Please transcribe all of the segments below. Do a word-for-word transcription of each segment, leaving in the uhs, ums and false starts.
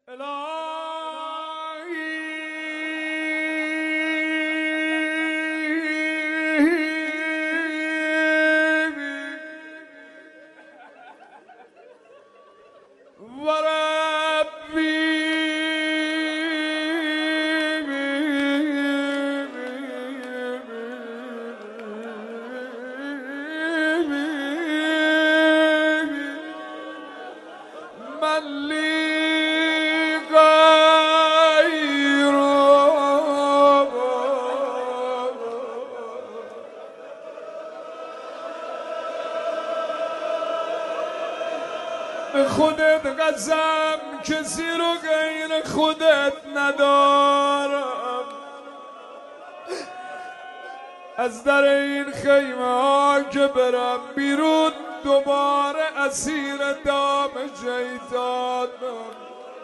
خودت قسم کسی رو غیر خودت ندارم. از در این خیمه ها که برم بیرون دوباره اسیر دام شیطانم.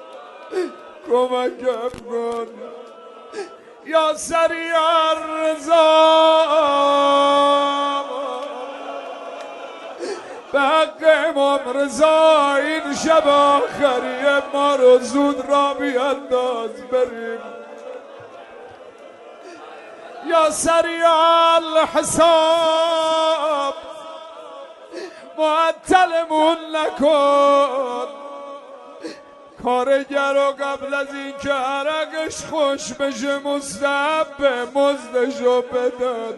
کمکم کن یا سریع الرضا، به حق امام رضا این شب آخری ما رو زود را بیانداز بریم. یا سریع الحساب معطلمون نکن. کارگر رو قبل از این که عرقش خوش بشه مستحب مزدشو بدن.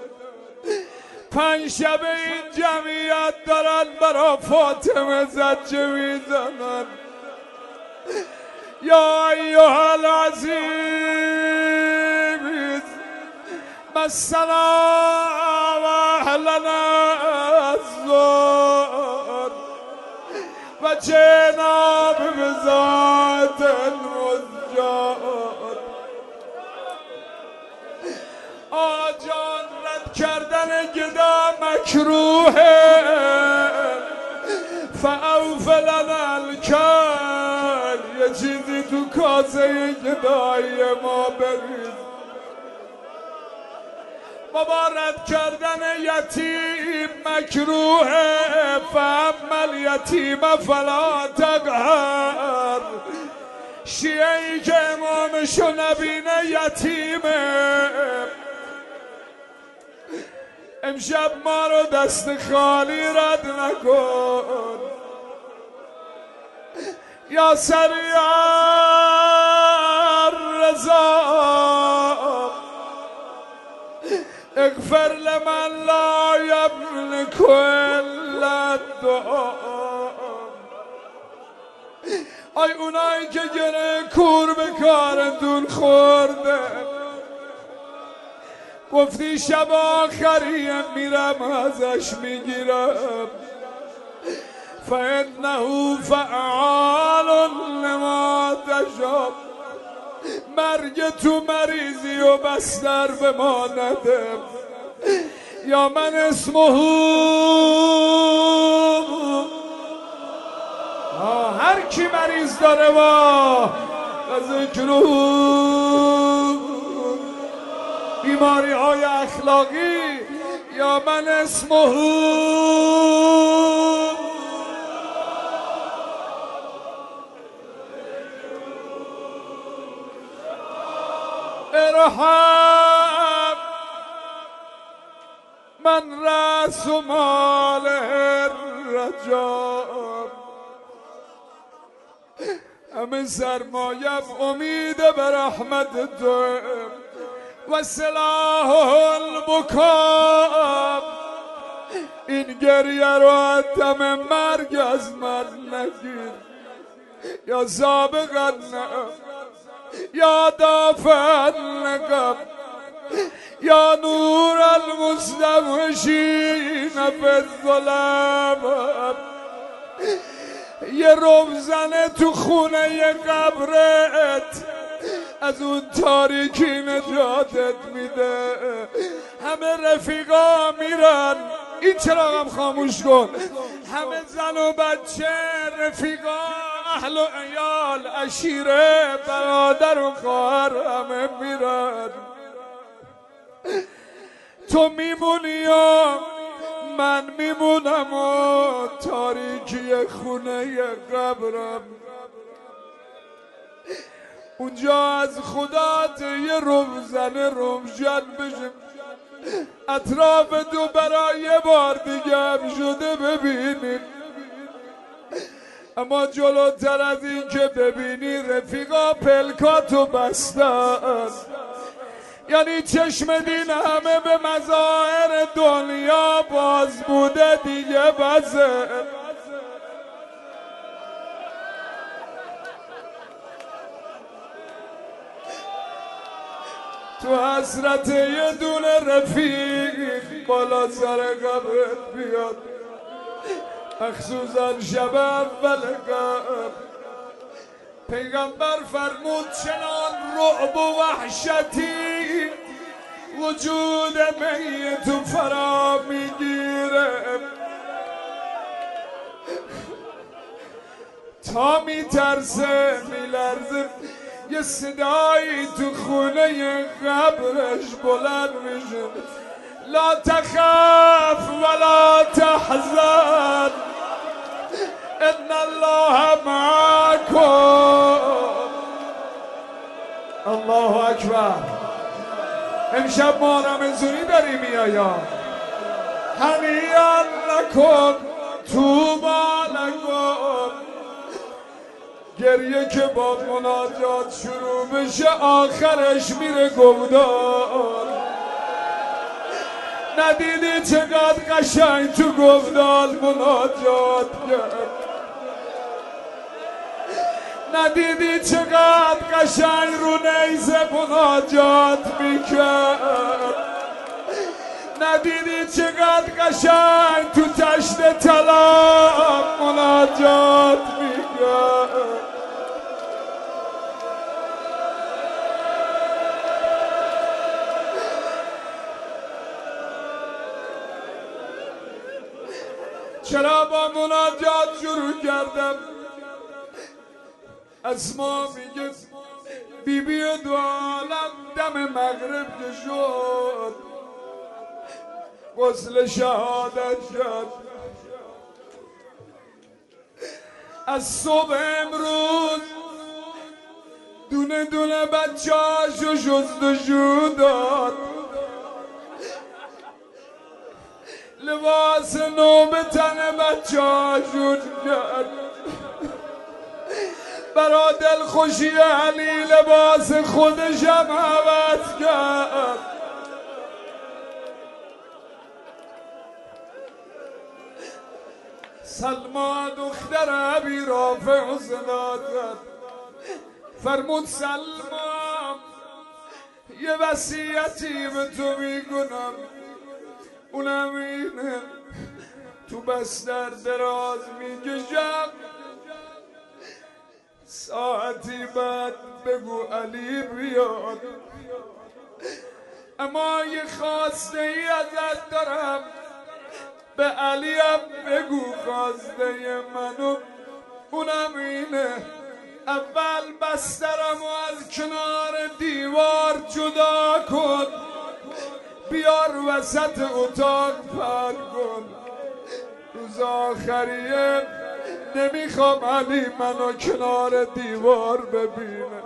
پنج شب این جمعیت دارن برا فاطمه زجه میزنن. یا ایها العزیز مسنا و اهلنا الزور و جناب بذات المزجار. آجان رد کردن گدا مکروهه، فاوفلنا الکل. یه چیزی تو کاسه گدای ما بریز. بابا رد کردن یتیم مکروهه، فاما الیتیم فلا تقهر. شیعه‌ای که امامشو نبینه یتیمه. امشب ما رو دست خالی رد نکن. یا سریع الرضا اغفر لمن لا یملک الا الدعاء. آی اونایی که گره کور به کارتون خورده، گفتی شب آخریم میرم ازش میگیرم. فانه فعال لما تشاء. مرگ تو مریضی و بستر به ما نده. یا من اسمه هر کی مریض داره با ذکر بیماری های اخلاقی. یا من اسمه ارحم من رأس مال الرجا. همه سرمایم امید به رحمت تو و سلاح البکا. این گریه رو حتم مرگ از من نگیر. یا سابقا یا دافع النقب یا نور المستوحشین فی الظلام. یه روزنه تو خونه قبرت از اون تاریکی نجاتت میده. همه رفیقا میرن. این چراغم خاموش کن. همه زن و بچه، رفیقا، اهل و عیال، عشیره، برادر و خواهر همه میرن. تو میمونی و من میمونم و تاریکی خونه قبرم. اونجا از خدات یه روزن روشن بشه، اطراف تو برای یه بار دیگه هم شده ببینیم. اما جلوتر از این که ببینی رفیقا پلکاتو بستن، یعنی چشم دین همه به مظاهر دنیا باز بوده دیگه بزه. تو حسرت یه دونه رفیق بالا سر قبرت بیاد، مخصوصا شب اول قبر. پیغمبر فرمود چنان رعب و وحشتی وجود میت فرا میگیره تا میترسه میلرزه، یه صدایی تو خونه قبرش بلند میشه، لا تخاف ولا تحزن ان الله معكم. الله اکبر. امشب ما رمضانی داریم میایا، هنیئا لکم طوبی لکم. گریه که با مناجات شروع بشه آخرش میره گودال. ندیدی چقدر قشنگ تو گودال مناجات کرد؟ ندیدی چقدر قشنگ رو نیزه مناجات میکرد؟ ندیدی چقدر قشنگ تو تشت طلا مناجات میکرد؟ چرا با مناجات شروع کردم؟ اسما میگه بی بی دو عالم دم مغرب که شد غسل شهادت کرد. از صبح امروز دونه دونه بچه هاشو شستشو داد، لباس نو به تن بچه هاشون کرد. برا دل خوشی علی لباس خودشم عوض کرد. سلما دختر ابی رافع صدا کرد، فرمود سلما یه وصیتی به تو میکنم، اونم اینه تو بستر دراز میکشم، ساعتی بعد بگو علی بیاد، اما یه خواسته ای ازت دارم، به علی هم بگو خواسته منو، اونم اینه اول بسترم و از کنار دیوار جدا کن، بیار وسط اتاق پهن کن، روز آخریه نمیخوام علی منو کنار دیوار ببینه.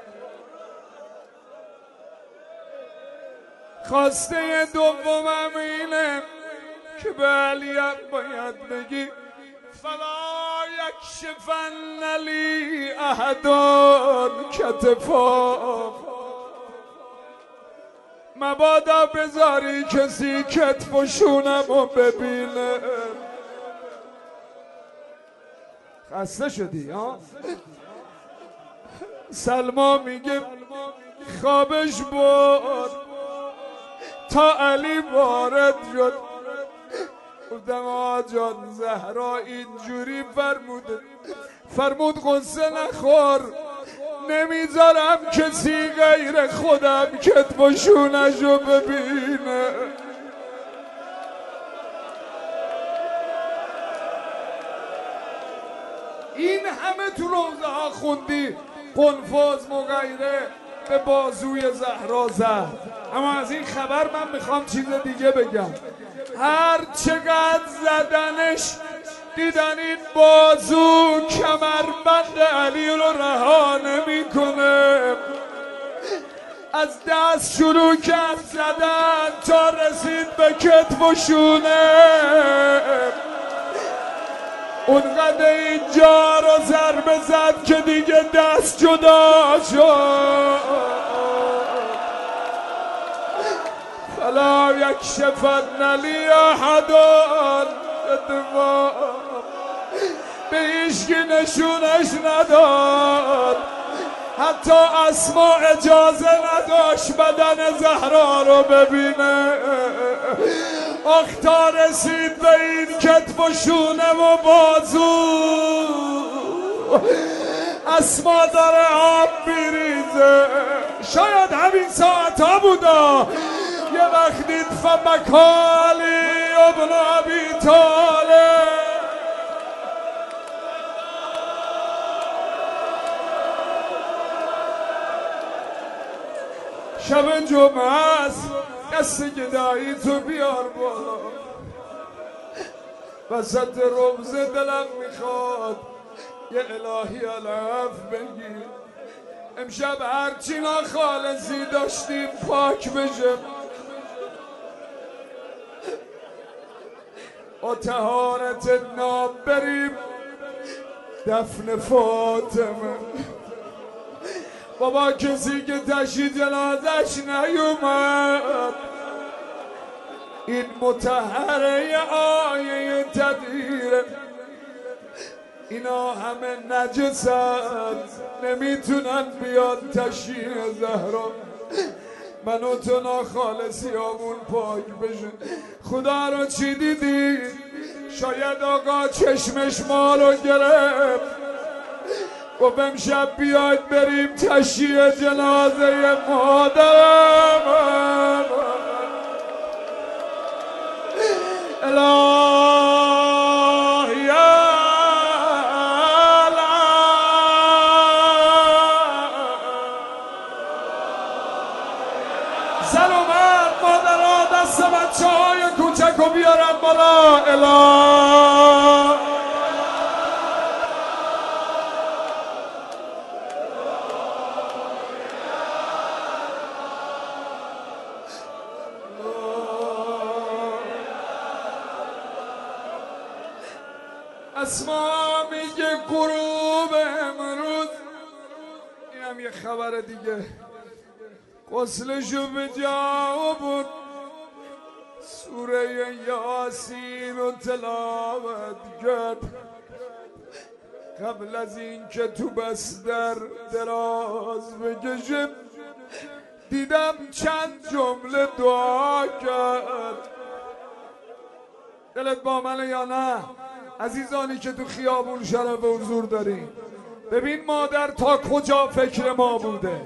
خواسته دومم اینه که به علی باید بگی فلا یکشفن لی احد کتفا، مبادا بذاری کسی کتف و شونمو ببینه. خسته شدی ها؟ سلما میگه خوابش بود تا علی وارد شد، گفتم آقا جان زهرا اینجوری فرموده، فرمود غصه نخور، نمیذارم کسی غیر خودم کتف و شونشو ببینه. این همه تو روزه ها خوندی قنفذ مغیره به بازوی زهرا زد، اما از این خبر من میخوام چیز دیگه بگم. هر چقدر زدنش دیدن این بازو کمربند علی رو رها نمیکنه، از دست شروع کرد زدن تا رسید به کتف و شونه. اونقدر اینجا رو ضربه زد که دیگه دست جدا شد. فلا یکشفن لی احد اتفاق، به هیچکی نشونش نداد، حتی اسما اجازه نداشت بدن زهرا رو ببینه. آخ تا رسید به این کتف و شونه و بازو، اسما داره آب میریزه. شاید همین ساعت ها بودا یه وقت دید فمکالی ابن ابی طالب. شب جمعه است، دست گدایی تو بیار بالا، وسط روزه دلم میخواد یه الهی علف بگیر. امشب هرچی ناخالصی داشتیم پاک بشه، با طهارت ناب بریم دفن فاطمه. بابا کسی که تشییع جنازش نیومد، این مطهره آیه تطهیره، اینا همه نجسن نمیتونن بیاد تشییع زهرا. من و تو ناخالصیامون پاک بشه. خدا رو چی دیدی؟ شاید آقا چشمش ما رو گرفت، گفت امشب بیاید بریم تشییع جنازه مادرم. الهی زن و مرد مادرها دست بچه های کوچک رو بیارن بالا. الهی اسما میگه غروب امروز، اینم یه خبر دیگه، غسلشو به جا بود، سوره یاسین رو تلاوت کرد. قبل از این که تو بستر دراز بکشم دیدم چند جمله دعا کرد. دلت با منه یا نه؟ عزیزانی که تو خیابون شرف حضور دارین، ببین مادر تا کجا فکر ما بوده.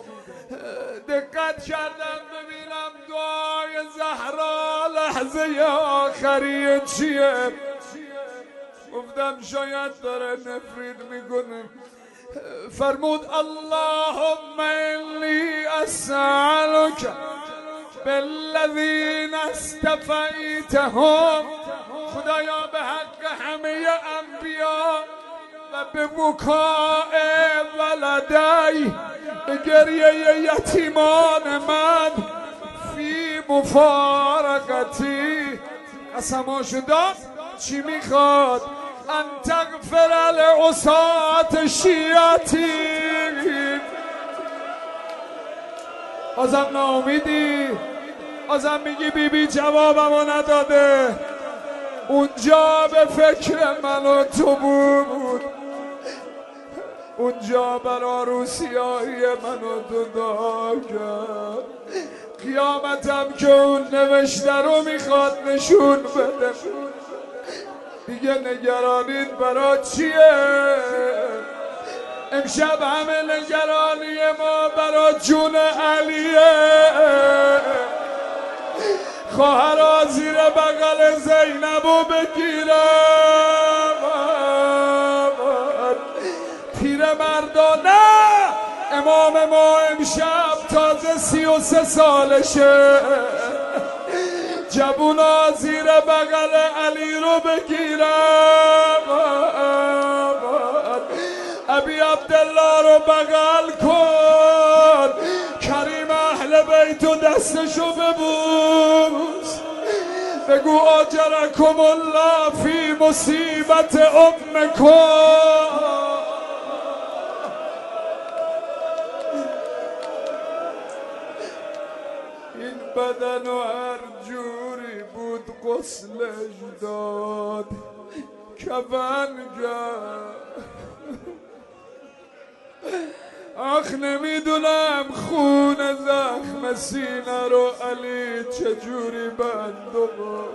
دقت کردم ببینم دعای زهرا لحظه آخری چیه. گفتم شاید داره نفرین میکنه. فرمود اللهم انی اسألک بالذین اصطفیتهم، خدایا به حق همه انبیا و به بکاء ولدی، به گریه یتیمان من، فی مفارقتی، قسماشو داد چی میخواد؟ ان تغفر لعصاة شیعتی. بازم ناامیدی؟ بازم میگی بی بی جوابمو نداده. اونجا به فکر من و تو بود، اونجا برا روسیاهی من و تو دعا کرد. قیامتم که اون نوشته رو میخواد نشون بده. دیگه نگرانید برا چیه؟ امشب همه نگرانی ما برا جون علیه. خواهرها زیر بغل زینبو بگیرم، پیر مردانه امام ما امشب تازه سی و سه سالشه. جوونا زیر بغل علی رو بگیرم، ابی عبدالله رو بغل کن، کریم اهل بیتو دستشو ببوس، بگو آجرکم الله فی مصیبت امکم. این بدن و هر جوری بود غسلش داد، کفن کرد. آخ نمیدونم خون زخم سینه رو علی چجوری بند و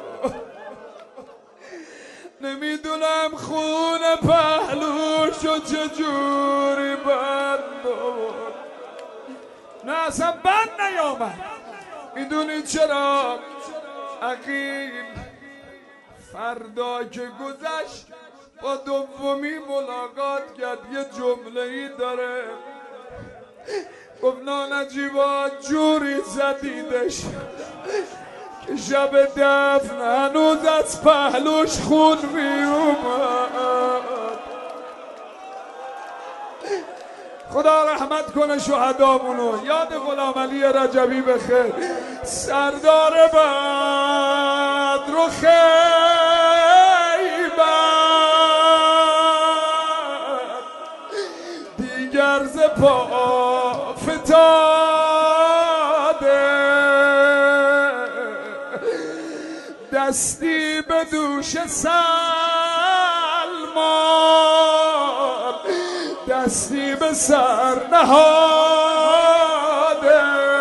نمیدونم خون پهلوش رو چجوری بند و نه اصلا بند نیامد. میدونی چرا؟ عقیل فردا که گذشت با دومی ملاقات کرد، یه جمله ای داره، گفت نانجیبا جوری زدیدش که شب دفن هنوز از پهلوش خون می اومد. خدا رحمت کنه شهدامونو. یاد غلام علی رجبی بخیر، سردار بدر و خیبر دیگر ز پا فتاده، دستی به دوش سلمان، دستی به سر نهاده.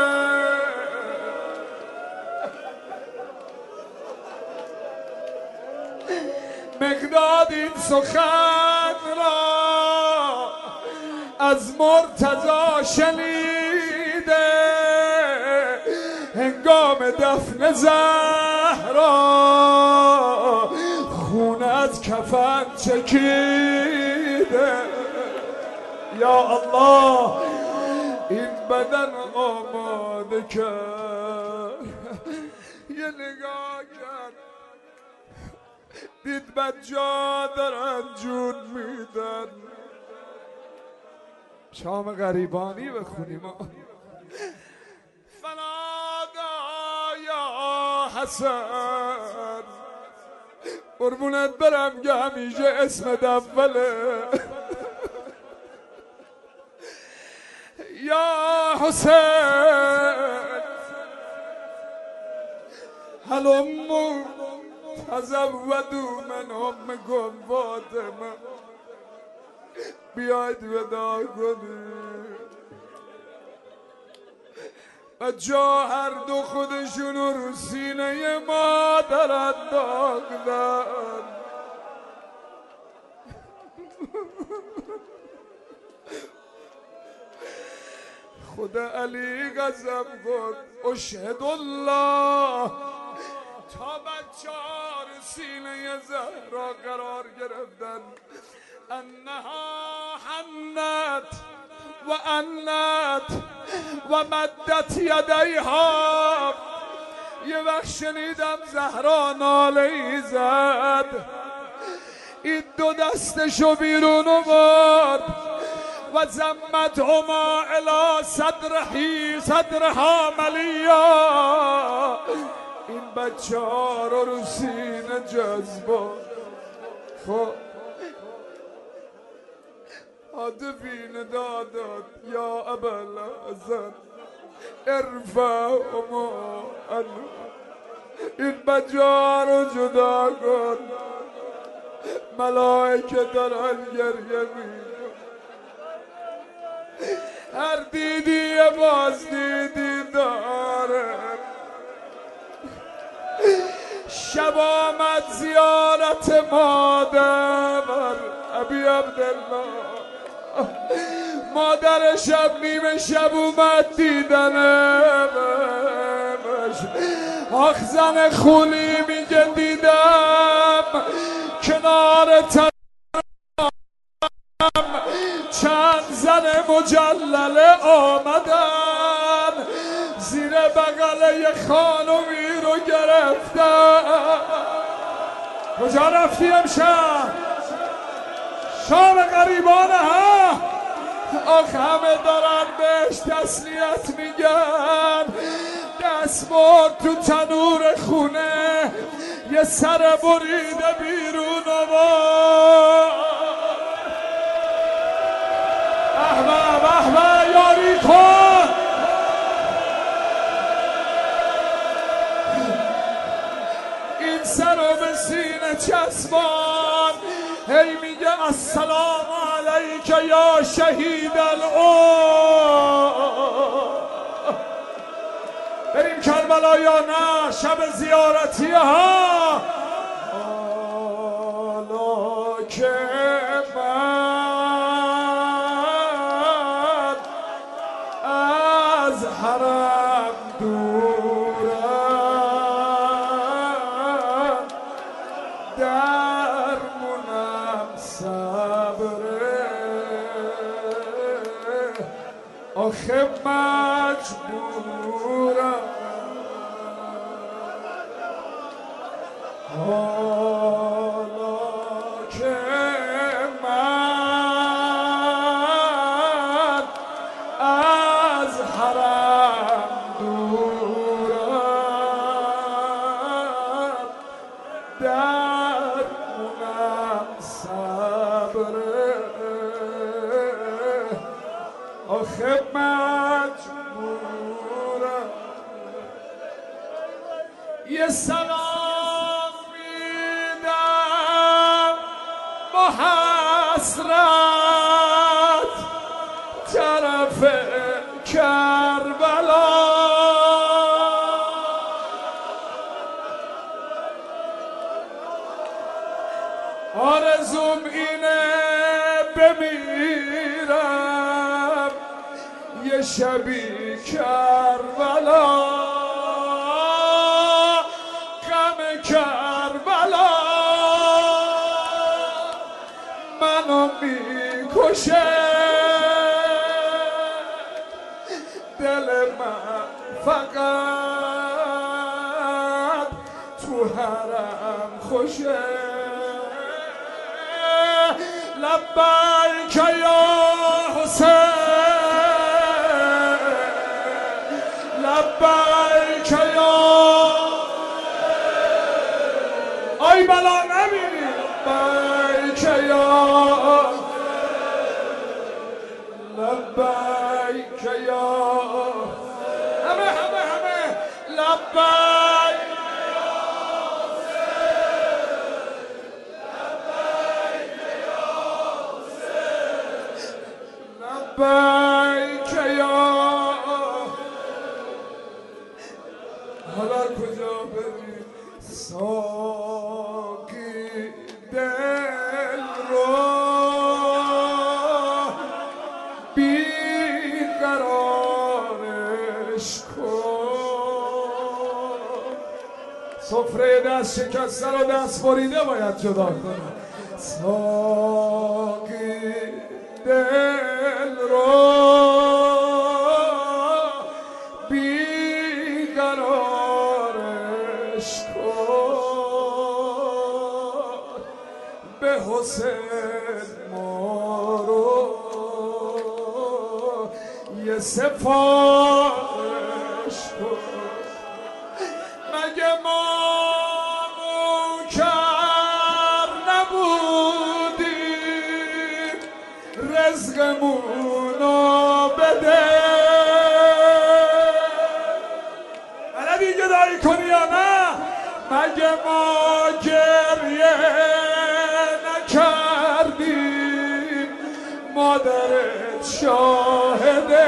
مقداد این سخن را از مرتضی شنیده، هنگام دفن زهرا خون از کفن چکیده. یا الله این بدن آماده کرد، یه نگاه کرد دید بچه‌ها دارن جون میدن. شام غریبانی بخونیم. فنادا یا حسن، قربونت برم که همیشه اسمت اوله. یا حسین هلمو تزودو من امکم فاطمه، بیاید ودا کنید. بچه ها هر دو خودشون رو سینه مادر انداختن. خدا علی غضب کن، اشهد الله، تا بچه ها رو سینه زهرا قرار گرفتن، انها حنت و انت و مدت یدیها. یه وقت شنیدم زهرا ناله ای زد، این دو دستشو بیرون آورد و زمت هما الی صدرهی صدرها ملیا. این بچه ها رو رو سینه جذبا. خب عاطفی ندا داد یا ابوالحسن ارفع ما عنه، این بچه ها رو جدا کن. ملائکه دارن گریه می‌کنن، هر دیدی باز دیدی داره. شب آمد زیارت مادر ابی عبدالله، مادر شب نیمه شب اومد دیدنمش. آخ زن خولی میگه دیدم کنار تنم چند زن مجلله آمدن، زیر بغل یه خانومی رو گرفتم. کجا رفتی امشب؟ شام غریبانه ها؟ آخ همه دارن بهش تسلیت میگن. دست برد تو تنور خونه یه سر بریده بیرون آورد. احمد احمد یاری کن. این سر رو به سینه چسبان هی میگه السلام علیک یا شهید العود. بریم کربلا یا نه؟ شب زیارتی ها. حالا که من از حرم دورم درمونم صبره آخه مجبورم. حالا که من از حرم دورم درمونم صبره آخه مجبورم. یه سلام میدم با حسرت طرف کربلا. آرزوم اینه بمیرم یه شبی کربلا. غم کربلا منو میکشه. دل من فقط تو حرم خوشه. لبیک یا حسین لبیک یا آی بلا نبینی. لبیک یا لبیک یا همه همه همه لبیک لبیک یا. حالا کجا بریم ساقی دل رو بیقرارش کن. سفره دست شکسته رو دست بریده باید جدا کنم. ساقی دل رو بیقرارش کن. به حسین ما رو یه سفارش کن. مگه ما نوکر نبودیم رزقمونو بده. بلدی گدایی کنی یا نه؟ مگه ما گریه نکردیم مادرت شاهده.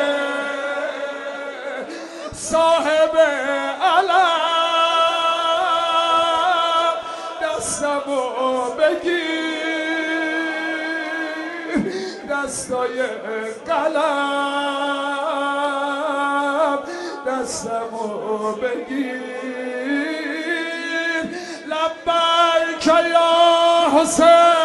صاحب علم دستمو بگیر دستای قلم دستمو بگیر. لبیک یا حسین